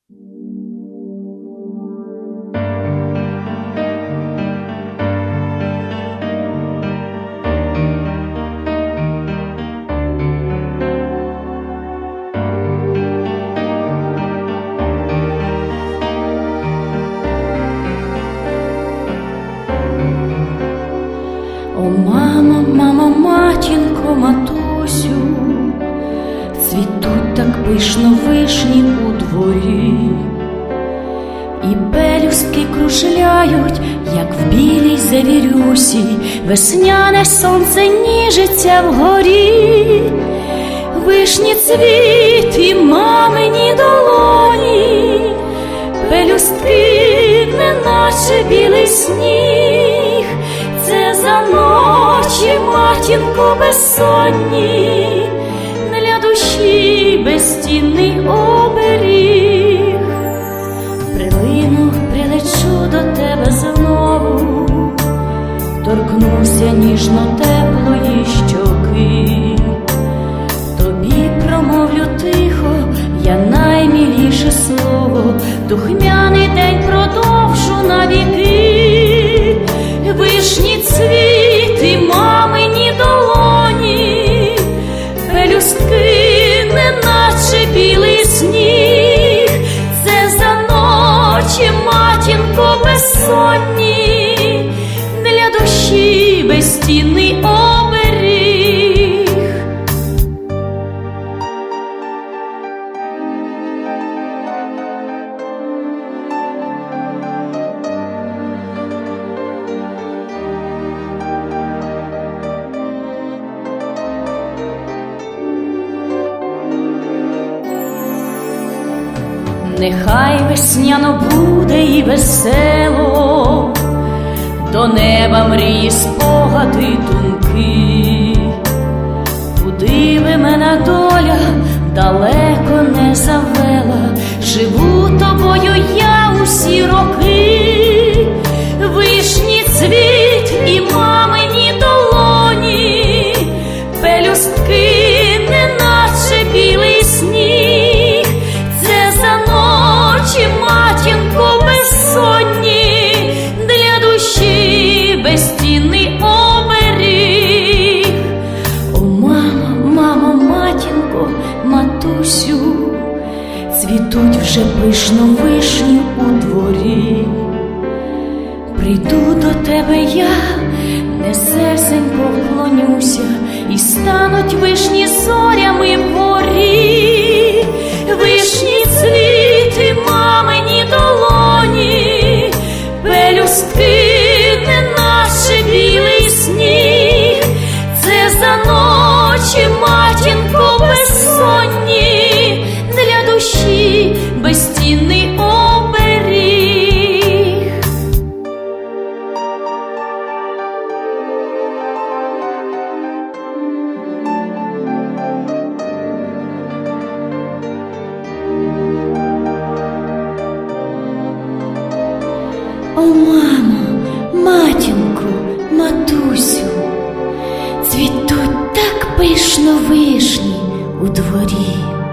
О, мамо, мамо, матінко, матусю, цвітуть так пишно вишні у дворі, і пелюстки кружляють, як в білій завірюсі, весняне сонце ніжиться вгорі. Вишні цвіт і мамині долоні, пелюстки, неначе білий сніг. Це за ночі, матінко, безсонні, для душі безцінний оберіг. Прилину, прилечу до тебе знову, торкнуся ніжно теплої щоки, тобі промовлю тихо я наймиліше слово, духмяний день продовжу навіки. Вишні цвіт і мамині долоні, пелюстки, неначе білий сніг. Це за ночі, матінко, безсонні, для душі безцінний оберіг. Нехай весняно буде і весело, до неба мрії, спогади, думки. Куди би мене доля далеко не завела, живу тобою я усі роки. Вишні цвіт і мамині долоні, пелюстки, неначе білий сніг. Це за ночі, матінко, безсонні, для душі безцінний оберіг. О, мамо, мамо, матінко, матусю, цвітуть вже пишно вишні у дворі. Прийду до тебе я, несерсенько вклонюся, і стануть вишні зорями вгорі. Вишні цвіт і мамині долоні, пелюстки, неначе білий сніг. Це за ночі, матінко, безсонні, для душі безцінний оберіг. О, мамо, матінко, матусю, цвітуть так пишно вишні у дворі.